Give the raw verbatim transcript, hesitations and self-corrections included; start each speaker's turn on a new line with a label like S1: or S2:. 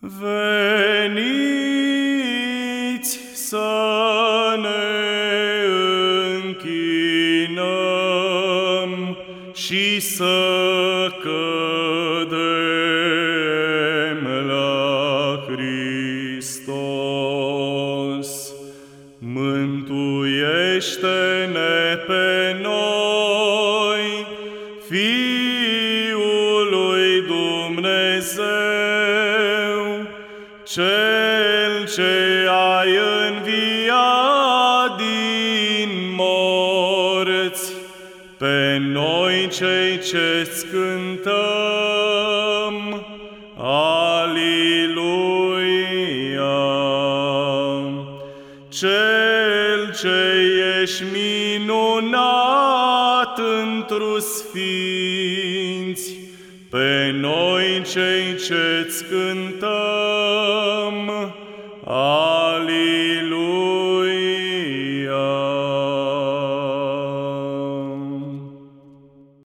S1: Veniți să ne închinăm și să cădem la Hristos. Mântuiește-ne pe noi, Fiul lui Dumnezeu, Cel ce ai înviat din morți, pe noi cei ce-ți cântăm, Aliluia! Cel ce ești minunat întru sfinți, pe noi cei ce-ți cântăm, Aliluia!